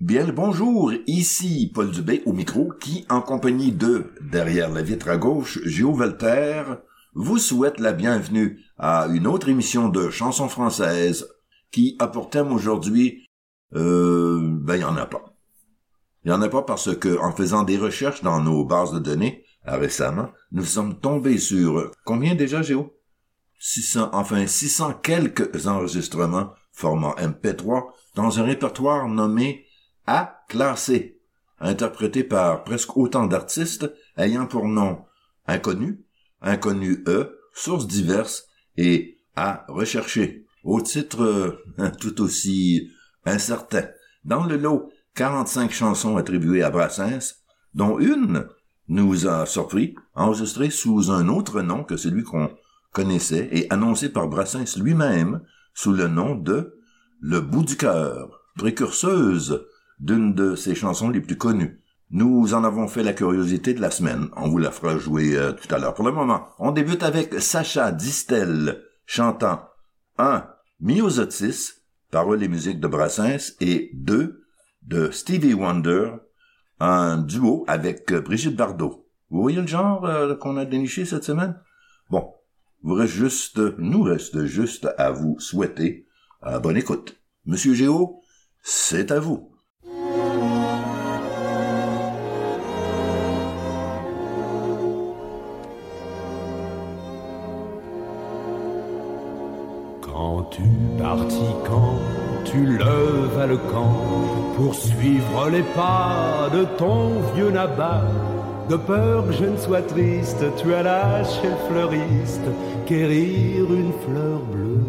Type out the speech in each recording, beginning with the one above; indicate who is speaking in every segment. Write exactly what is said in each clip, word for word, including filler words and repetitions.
Speaker 1: Bien le bonjour, ici Paul Dubé au micro qui, en compagnie de, derrière la vitre à gauche, Géo Voltaire, vous souhaite la bienvenue à une autre émission de chansons françaises qui a pour thème aujourd'hui, euh, ben il y en a pas. Il y en a pas parce que, en faisant des recherches dans nos bases de données, euh, récemment, nous sommes tombés sur, combien déjà Géo? six cents, enfin six cents quelques enregistrements format M P trois dans un répertoire nommé A classé, interprété par presque autant d'artistes ayant pour nom Inconnu, Inconnu E, Sources diverses et à rechercher, au titre euh, tout aussi incertain. Dans le lot, quarante-cinq chansons attribuées à Brassens, dont une nous a surpris, enregistrée sous un autre nom que celui qu'on connaissait et annoncée par Brassens lui-même sous le nom de Le bout du cœur, précurseuse d'une de ses chansons les plus connues. Nous en avons fait la curiosité de la semaine. On vous la fera jouer euh, tout à l'heure. Pour le moment, on débute avec Sacha Distel chantant un Myosotis, paroles et musique de Brassens, et deux de Stevie Wonder, un duo avec Brigitte Bardot. Vous voyez le genre euh, qu'on a déniché cette semaine? Bon, vous reste juste, nous reste juste à vous souhaiter euh, bonne écoute. Monsieur Géo, c'est à vous.
Speaker 2: Quand tu partis, quand tu levas le camp pour suivre les pas de ton vieux Nabal, de peur que je ne sois triste, tu as lâché le fleuriste, quérir une fleur bleue,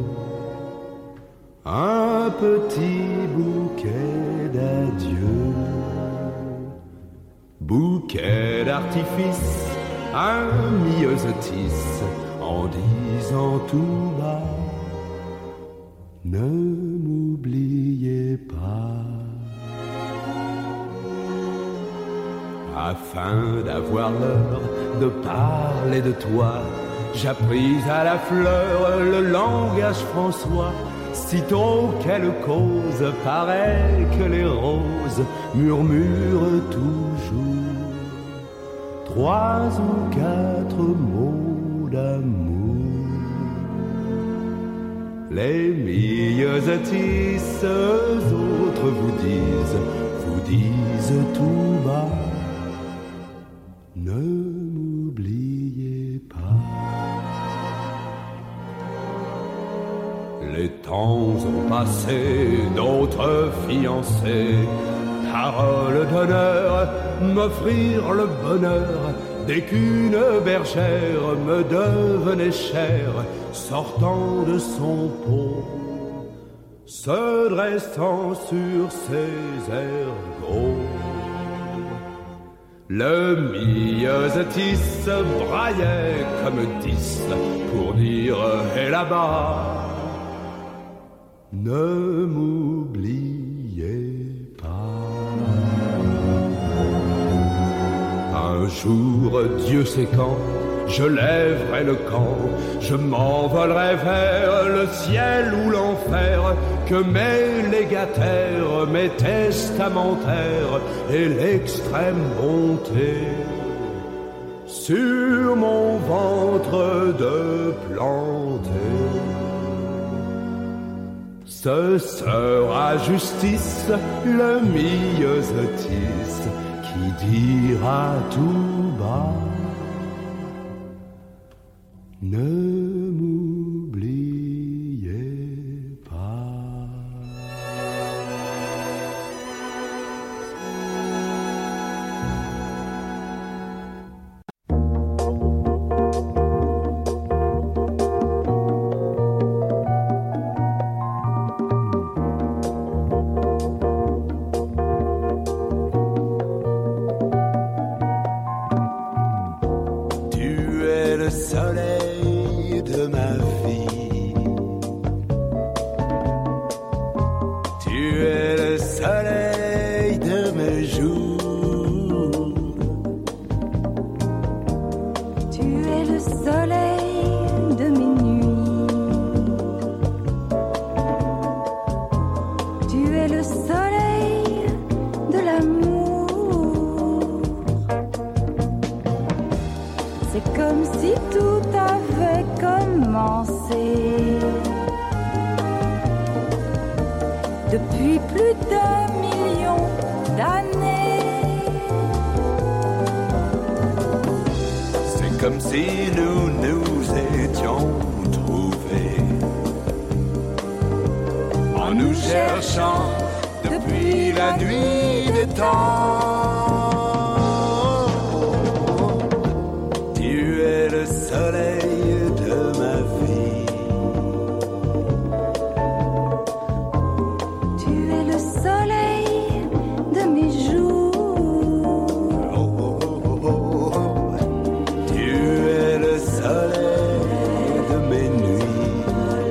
Speaker 2: un petit bouquet d'adieu, bouquet d'artifice, un myosotis, en disant tout bas, ne m'oubliez pas. Afin d'avoir l'heure de parler de toi, j'appris à la fleur le langage François. Sitôt qu'elle cause, paraît que les roses murmurent toujours trois ou quatre mots d'amour. Les myosotis, eux autres vous disent, vous disent tout bas, ne m'oubliez pas. Les temps ont passé, d'autres fiancés, parole d'honneur, m'offrir le bonheur, dès qu'une bergère me devenait chère, sortant de son pot, se dressant sur ses ergots. Le myosotis braillait comme dix pour dire « Et là-bas, ne m'oubliez pas ». Un jour, Dieu sait quand, je lèverai le camp, je m'envolerai vers le ciel ou l'enfer, que mes légataires, mes testamentaires et l'extrême bonté sur mon ventre de planter. Ce sera justice, le myosotis, qui dira tout bas, ne m'oubliez pas. Tu es le soleil de ma vie, tu es le soleil de mes jours,
Speaker 3: tu es le soleil de mes nuits, tu es le soleil C'est comme si tout avait commencé. Depuis plus d'un million d'années.
Speaker 2: C'est comme si nous nous étions trouvés en nous cherchant depuis la nuit des temps. Tu es le soleil de ma vie.
Speaker 3: Tu es le soleil de mes jours.
Speaker 2: Oh, oh, oh, oh, oh. Tu es le soleil de mes nuits.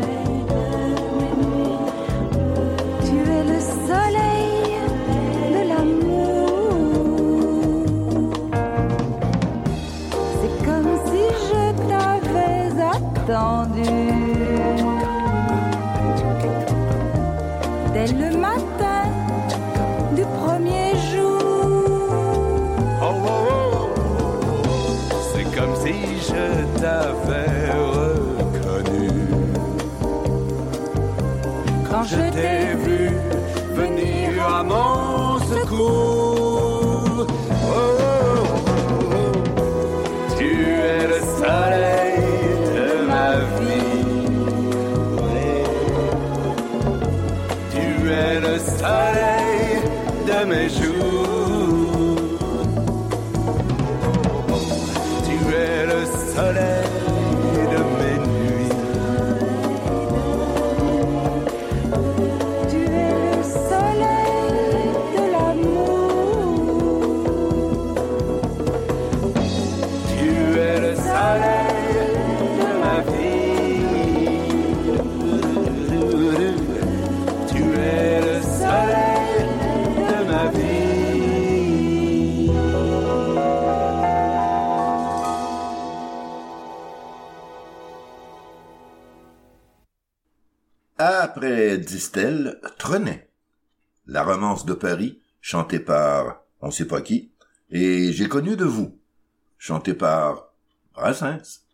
Speaker 3: Tu es le soleil de l'amour. C'est comme si je t'avais attendu. Dès le matin du premier jour.
Speaker 2: Oh, oh, oh, oh. C'est comme si je t'avais reconnu
Speaker 3: Quand je t'ai vu
Speaker 2: venir à mon secours. Oh, oh, oh, oh. Tu es le soleil de ma vie. Ouais. Tu es le soleil de mes jours. Tu es le soleil de mes nuits.
Speaker 3: Tu es le soleil de l'amour.
Speaker 2: Tu es le soleil de ma vie. Tu es le soleil de ma vie.
Speaker 1: Après Distel, Trenet. La romance de Paris, chantée par on sait pas qui, et J'ai connu de vous, chanté par Brassens.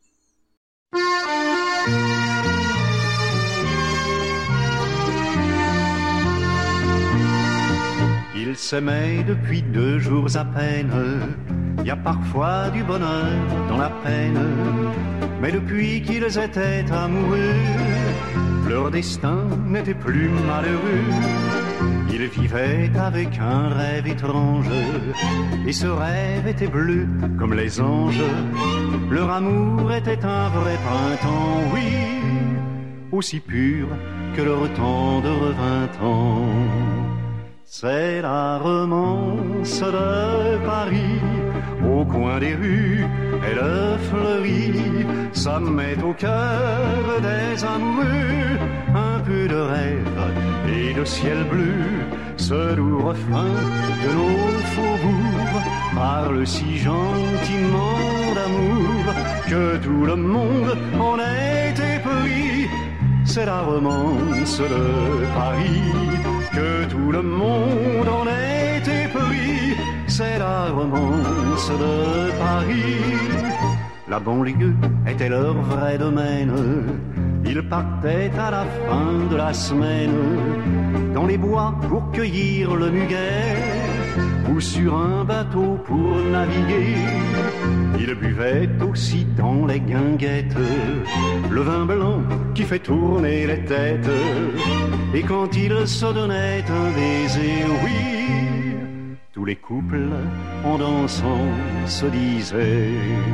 Speaker 4: Ils s'aimaient depuis deux jours à peine. Y a parfois du bonheur dans la peine, mais depuis qu'ils étaient amoureux, leur destin n'était plus malheureux. Ils vivaient avec un rêve étrange, et ce rêve était bleu comme les anges. Leur amour était un vrai printemps, oui, aussi pur que leur tendre vingt ans. C'est la romance de Paris, au coin des rues, elle fleurit. Ça met au cœur des amoureux un peu de rêve et de ciel bleu. Ce doux refrain de nos faubourgs parle si gentiment d'amour que tout le monde en est épris. C'est la romance de Paris, que tout le monde en est épris. C'est la romance de Paris. La banlieue était leur vrai domaine. Ils partaient à la fin de la semaine dans les bois pour cueillir le muguet ou sur un bateau pour naviguer. Ils buvaient aussi dans les guinguettes le vin blanc qui fait tourner les têtes. Et quand ils se donnaient un baiser, oui, tous les couples en dansant se disaient: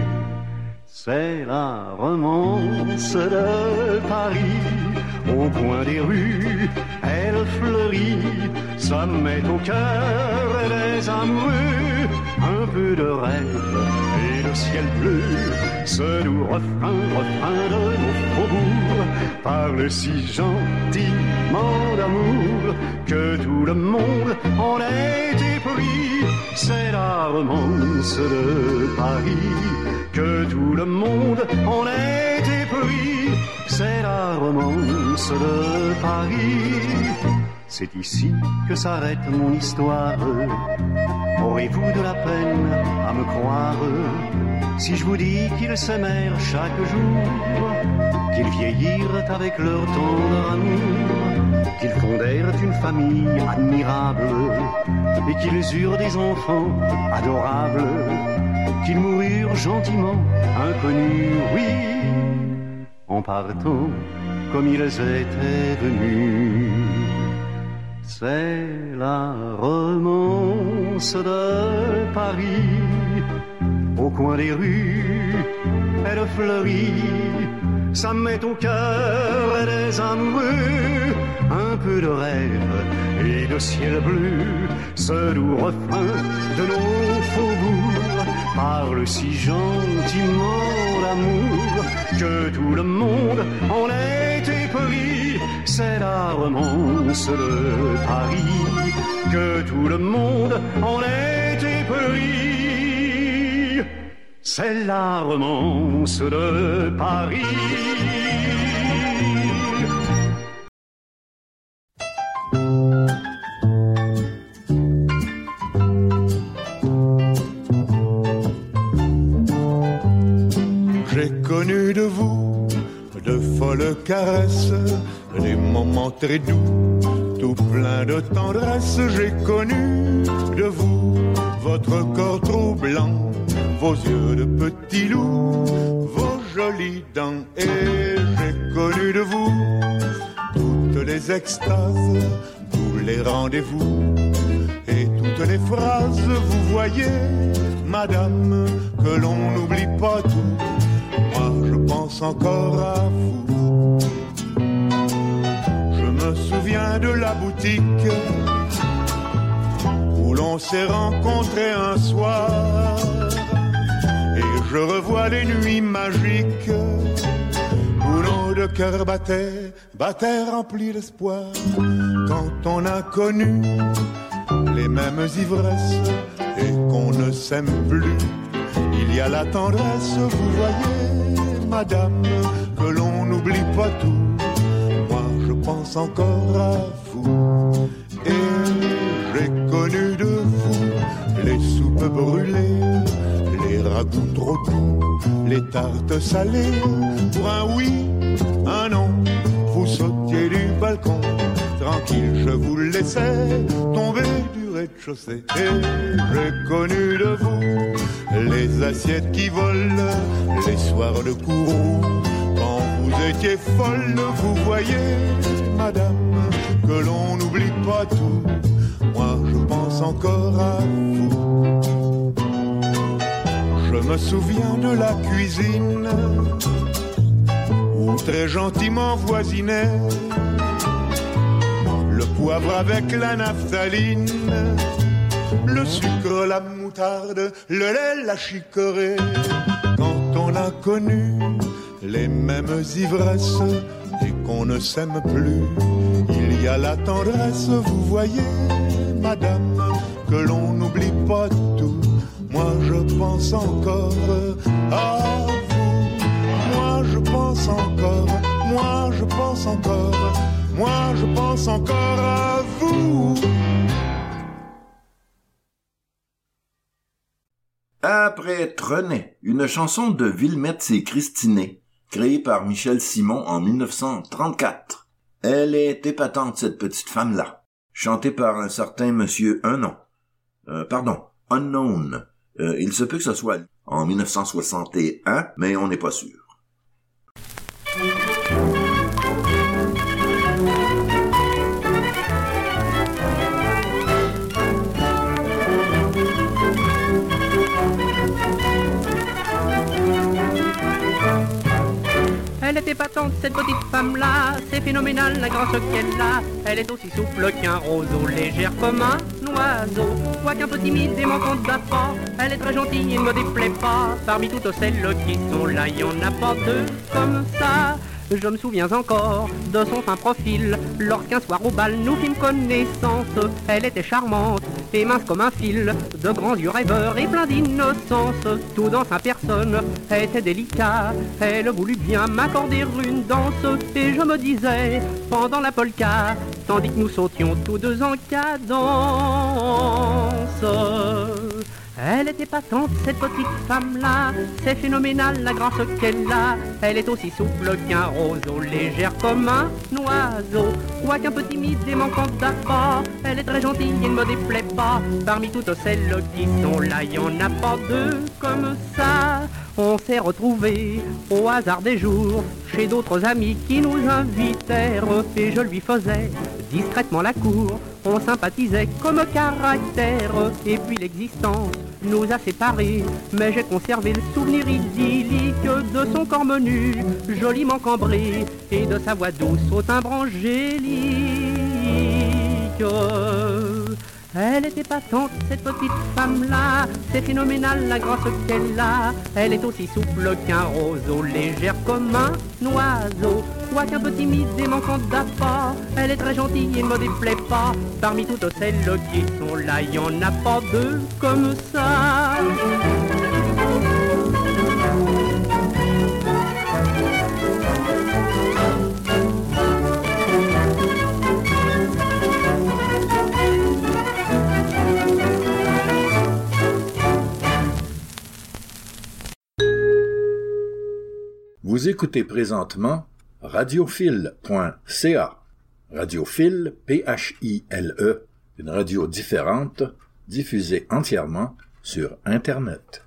Speaker 4: c'est la romance de Paris, au coin des rues, elle fleurit. Ça met au cœur des amoureux un peu de rêve et de ciel bleu. Ce doux refrain, refrain de nos faubourgs parle si gentiment d'amour que tout le monde en est épris. C'est la romance de Paris, que tout le monde en est épris. C'est la romance de Paris. C'est ici que s'arrête mon histoire. Aurez-vous de la peine à me croire? si je vous dis qu'ils s'aimèrent chaque jour, qu'ils vieillirent avec leur tendre amour, qu'ils fondèrent une famille admirable et qu'ils eurent des enfants adorables, qu'ils moururent gentiment, inconnus, oui, en partant comme ils étaient venus. C'est la romance de Paris, au coin des rues, elle fleurit, ça met au cœur des amoureux un peu de rêve et de ciel bleu. Ce doux refrain de nos faubourgs parle si gentiment d'amour que tout le monde en est épris. C'est la romance de Paris, que tout le monde en est épris. C'est la romance de Paris.
Speaker 5: J'ai connu de vous de folles caresses, des moments très doux, tout plein de tendresse. J'ai connu de vous votre corps troublant, vos yeux de petit loup, vos jolies dents. Et j'ai connu de vous toutes les extases, tous les rendez-vous et toutes les phrases. Vous voyez, madame, que l'on n'oublie pas tout. Moi, je pense encore à vous. Je me souviens de la boutique où l'on s'est rencontrés un soir. Je revois les nuits magiques où nos deux cœurs battaient, battaient remplis d'espoir. Quand on a connu les mêmes ivresses et qu'on ne s'aime plus, il y a la tendresse. Vous voyez, madame, que l'on n'oublie pas tout. Moi, je pense encore à vous. Et j'ai connu de vous les soupes brûlées, les ragoûts trop doux, les tartes salées. Pour un oui, un non, vous sautiez du balcon. Tranquille, je vous laissais tomber du rez-de-chaussée. Et j'ai connu de vous les assiettes qui volent, les soirs de courroux, quand vous étiez folle. Vous voyez, madame, que l'on n'oublie pas tout. Moi, je pense encore à vous. Je me souviens de la cuisine où très gentiment voisinait le poivre avec la naphtaline, le sucre, la moutarde, le lait, la chicorée. Quand on a connu les mêmes ivresses et qu'on ne s'aime plus, il y a la tendresse. Vous voyez, madame, que l'on n'oublie pas tout. Moi je pense encore à vous. Moi je pense encore, moi je pense encore, moi je pense encore à vous.
Speaker 1: Après Trenet, une chanson de Villemette et Christinet, créée par Michel Simon en dix-neuf cent trente-quatre. Elle est épatante, cette petite femme-là, chantée par un certain monsieur Unknown. Euh, pardon, Unknown. Euh, il se peut que ce soit en dix-neuf cent soixante et un, mais on n'est pas sûr.
Speaker 6: Elle est épatante, cette petite femme-là, c'est phénoménal la grâce qu'elle a. Elle est aussi souple qu'un roseau, légère comme un oiseau. Quoiqu'un peu timide et manquante d'apport, elle est très gentille et ne me déplaît pas. Parmi toutes celles qui sont là, il n'y en a pas deux comme ça. Je me souviens encore de son fin profil, lorsqu'un soir au bal nous fîmes connaissance. Elle était charmante et mince comme un fil, de grands yeux rêveurs et plein d'innocence. Tout dans sa personne était délicat, elle voulut bien m'accorder une danse. Et je me disais, pendant la polka, tandis que nous sautions tous deux en cadence, Elle était patente, cette petite femme-là, c'est phénoménal la grâce qu'elle a. Elle est aussi souple qu'un roseau, légère comme un oiseau. Quoiqu'un peu timide et manquante d'apport, elle est très gentille et ne me déplaît pas. Parmi toutes celles qui sont là, y en a pas deux comme ça. On s'est retrouvés au hasard des jours chez d'autres amis qui nous invitèrent et je lui faisais discrètement la cour. On sympathisait comme caractère et puis l'existence nous a séparés. Mais j'ai conservé le souvenir idyllique de son corps menu, joliment cambré, et de sa voix douce au timbre angélique. Elle était patente, cette petite femme-là, c'est phénoménal la grâce qu'elle a. Elle est aussi souple qu'un roseau, légère comme un oiseau. Quoiqu'un peu timide et manquante d'apport, elle est très gentille et ne me déplaît pas. Parmi toutes celles qui sont là, y en a pas deux comme ça.
Speaker 1: Vous écoutez présentement radiophile point c a. Radiophile, P H I L E, une radio différente, diffusée entièrement sur Internet.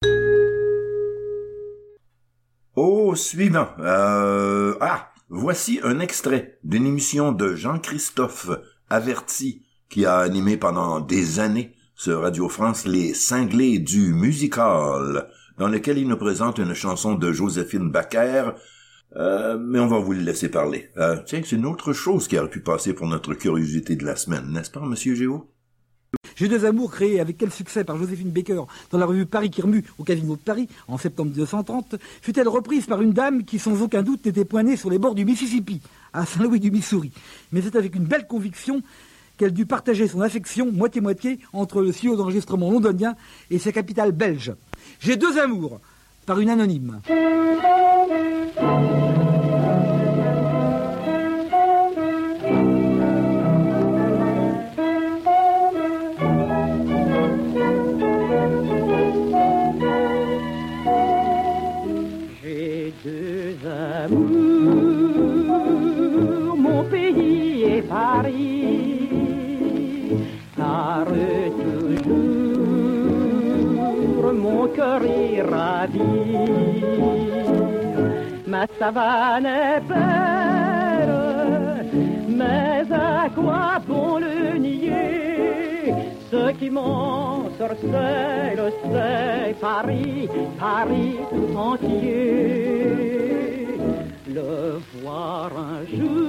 Speaker 1: Au suivant, euh, ah, voici un extrait d'une émission de Jean-Christophe Averti, qui a animé pendant des années sur Radio France Les Cinglés du musical, dans lequel il nous présente une chanson de Joséphine Baker, euh, mais on va vous le laisser parler. Euh, tiens, c'est une autre chose qui aurait pu passer pour notre curiosité de la semaine, n'est-ce pas, Monsieur Géo?
Speaker 7: J'ai deux amours créés avec quel succès par Joséphine Baker dans la revue Paris qui remue au Casino de Paris en septembre mille neuf cent trente, fut-elle reprise par une dame qui sans aucun doute n'était point née sur les bords du Mississippi, à Saint-Louis du Missouri. Mais c'est avec une belle conviction qu'elle dut partager son affection moitié-moitié entre le studio d'enregistrement londonien et sa capitale belge. J'ai deux amours, par une anonyme.
Speaker 6: J'ai deux amours, mon pays et Paris, car toujours mon cœur est ravi. Ma savane est belle, mais à quoi bon le nier? Ce qui m'ensorcelle, c'est Paris, Paris tout entier. Le voir un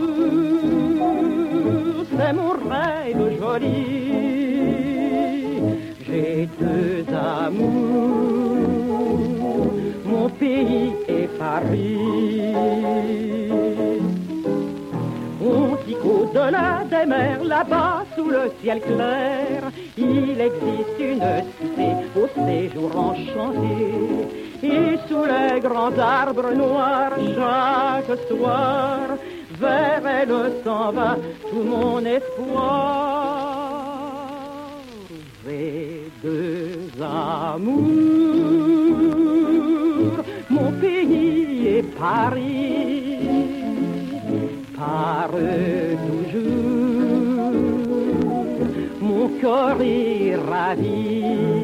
Speaker 6: jour, c'est mon rêve joli. J'ai deux amours, mon pays et Paris. On dit qu'au-delà des mers, là-bas sous le ciel clair, il existe une cité au séjour enchanté. Et sous les grands arbres noirs, chaque soir, vers elle s'en va tout mon espoir. J'ai deux amours, mon pays et Paris, par toujours, mon corps est ravi.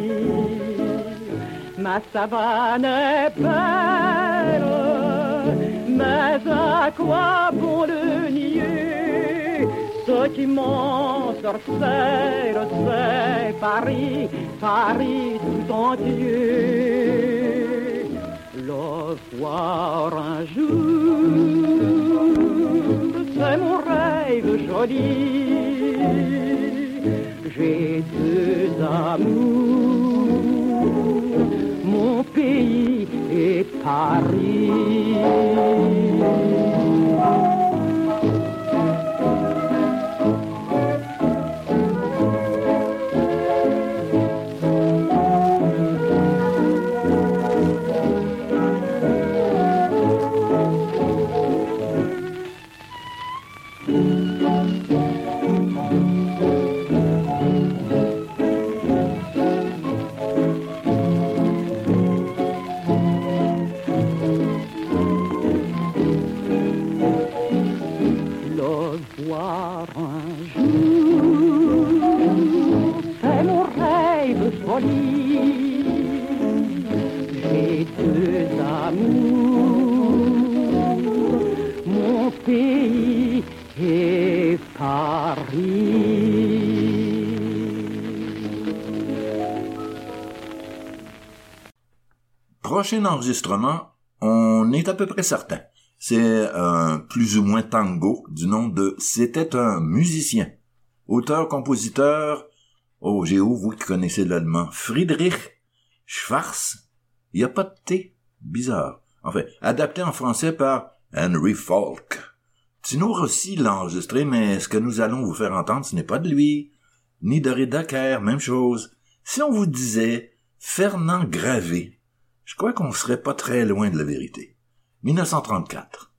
Speaker 6: Ma savane est belle, mais à quoi bon le nier? Ce qui m'ensorcelle, c'est Paris, Paris tout entier. Le voir un jour, c'est mon rêve joli. J'ai deux amours, mon pays et Paris.
Speaker 1: prochain enregistrement, on est à peu près certain. C'est un plus ou moins tango du nom de C'était un musicien. Auteur-compositeur, oh Géo, vous qui connaissez l'allemand, Friedrich Schwarz. Il n'y a pas de T, bizarre. Enfin, adapté en français par Henry Falk. Tino Rossi l'a enregistré, mais ce que nous allons vous faire entendre, ce n'est pas de lui. Ni de Redaker, même chose. Si on vous disait Fernand Gravé, je crois qu'on serait pas très loin de la vérité. dix-neuf cent trente-quatre.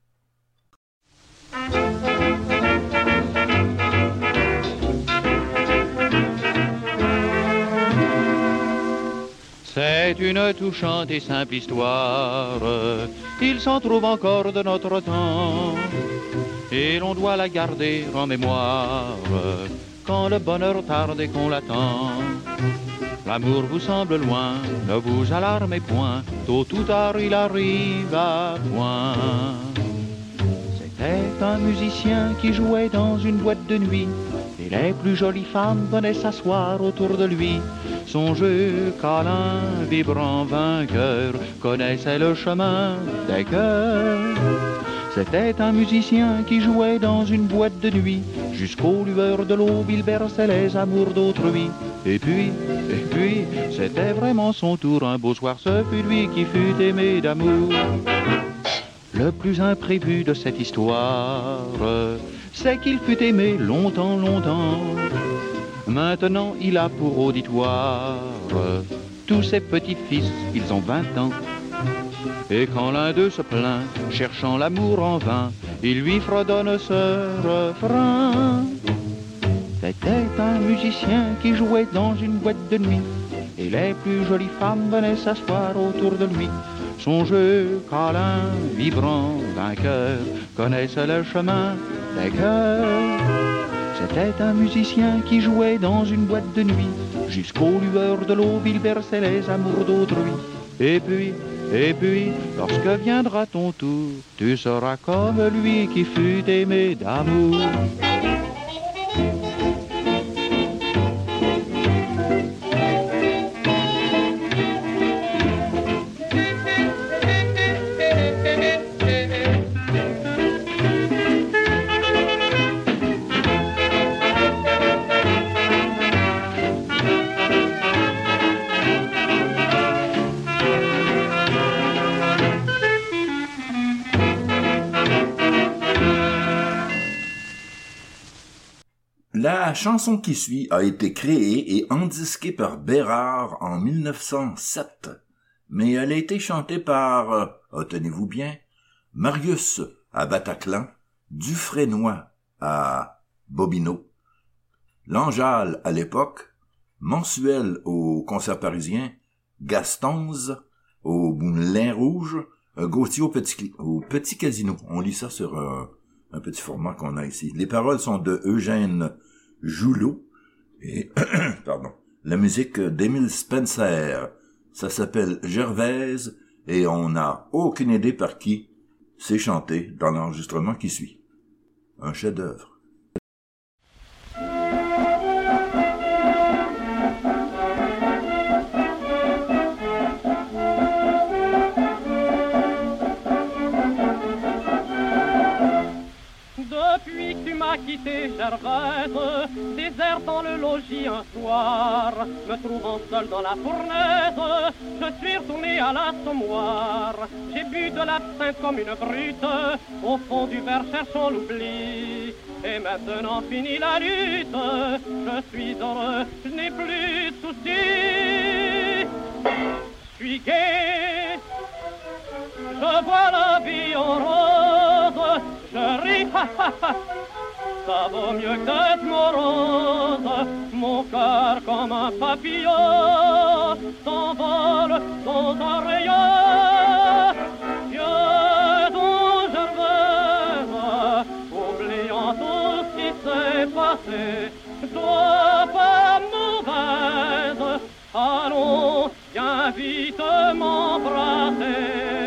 Speaker 8: C'est une touchante et simple histoire, il s'en trouve encore de notre temps, et l'on doit la garder en mémoire, quand le bonheur tarde et qu'on l'attend. L'amour vous semble loin, ne vous alarmez point, tôt ou tard il arrive à point. C'était un musicien qui jouait dans une boîte de nuit, et les plus jolies femmes venaient s'asseoir autour de lui. Son jeu câlin, vibrant, vainqueur, connaissait le chemin des cœurs. C'était un musicien qui jouait dans une boîte de nuit, jusqu'aux lueurs de l'aube il berçait les amours d'autrui. Et puis, et puis, c'était vraiment son tour, un beau soir ce fut lui qui fut aimé d'amour. Le plus imprévu de cette histoire, c'est qu'il fut aimé longtemps, longtemps. Maintenant il a pour auditoire tous ses petits-fils, ils ont vingt ans. Et quand l'un d'eux se plaint, cherchant l'amour en vain, il lui fredonne ce refrain. C'était un musicien qui jouait dans une boîte de nuit, et les plus jolies femmes venaient s'asseoir autour de lui. Son jeu câlin, vibrant, vainqueur, connaissait le chemin des cœurs. C'était un musicien qui jouait dans une boîte de nuit, jusqu'aux lueurs de l'aube il berçait les amours d'autrui. Et puis, et puis, lorsque viendra ton tour, tu seras comme lui qui fut aimé d'amour.
Speaker 1: La chanson qui suit a été créée et endisquée par Bérard en mille neuf cent sept, mais elle a été chantée par, euh, oh, tenez-vous bien, Marius à Bataclan, Dufresnoy à Bobino, Langeal à l'époque, Mensuel au Concert parisien, Gastonz au Moulin Rouge, euh, Gauthier au Petit, au Petit Casino. On lit ça sur euh, un petit format qu'on a ici. Les paroles sont de Eugène Joulot et pardon, la musique d'Émile Spencer. Ça s'appelle Gervaise et on n'a aucune idée par qui c'est chanté dans l'enregistrement qui suit. Un chef-d'œuvre.
Speaker 6: Quitté Gervaise, désert dans le logis un soir, me trouvant seul dans la fournaise, je suis retourné à l'assommoir. J'ai bu de l'absinthe comme une brute, au fond du verre cherchant l'oubli. Et maintenant fini la lutte, je suis heureux, je n'ai plus de soucis. Je suis gai, je vois la vie en rose, je ris, ha ha ha. Ça vaut mieux que d'être morose, mon cœur comme un papillon s'envole dans un rayon. Dieu dont je rêve, oubliant tout ce qui s'est passé, dois pas mauvaise, allons, viens vite m'embrasser.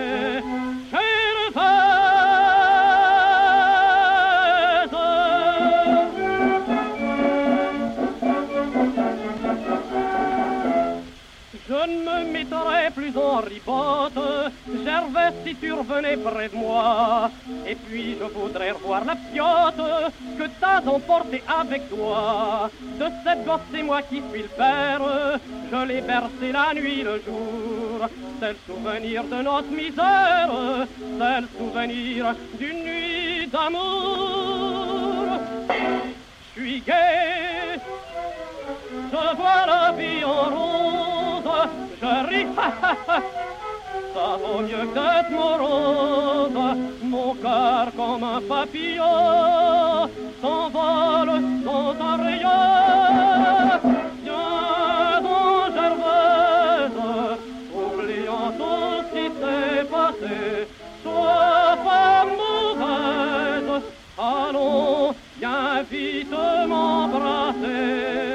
Speaker 6: Je ne me mettrai plus en ribote. Gervais, si tu revenais près de moi. Et puis je voudrais revoir la piote que t'as emportée avec toi. De cette gosse, c'est moi qui suis le père. Je l'ai bercé la nuit, le jour. C'est le souvenir de notre misère. C'est le souvenir d'une nuit d'amour. Je suis gai, je vois la vie en rose, je ris, ça vaut mieux que d'être morose. Mon cœur comme un papillon s'envole sans un rayon. Viens donc Gervaise, oublions tout ce qui s'est passé. Sois pas mauvaise, allons, viens vite m'embrasser.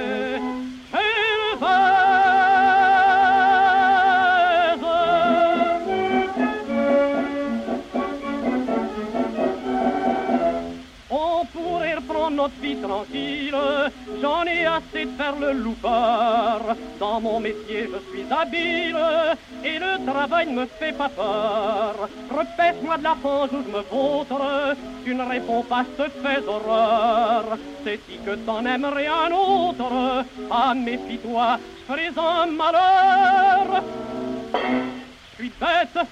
Speaker 6: Notre vie tranquille, j'en ai assez de faire le loupard. Dans mon métier je suis habile et le travail ne me fait pas peur. Repêche-moi de la fange où je me vautre, tu ne réponds pas, je te fais horreur. C'est-y que t'en aimerais un autre, ah méfie-toi, je ferais un malheur. Je suis bête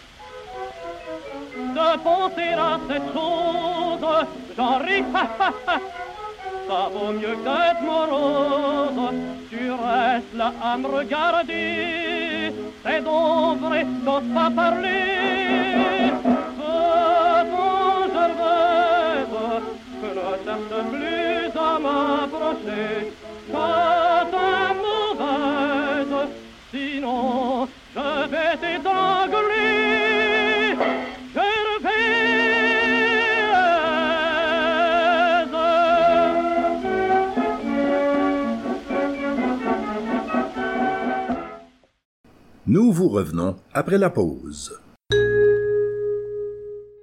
Speaker 6: de penser à cette chose, j'en ris, ça vaut mieux que d'être morose. Tu restes là à me regarder, c'est donc vrai, t'oses pas parler. Peut-on, Gervaise, que ne cherche plus à m'approcher. Je t'aime mauvaise, sinon je vais t'étrangler.
Speaker 1: Nous vous revenons après la pause.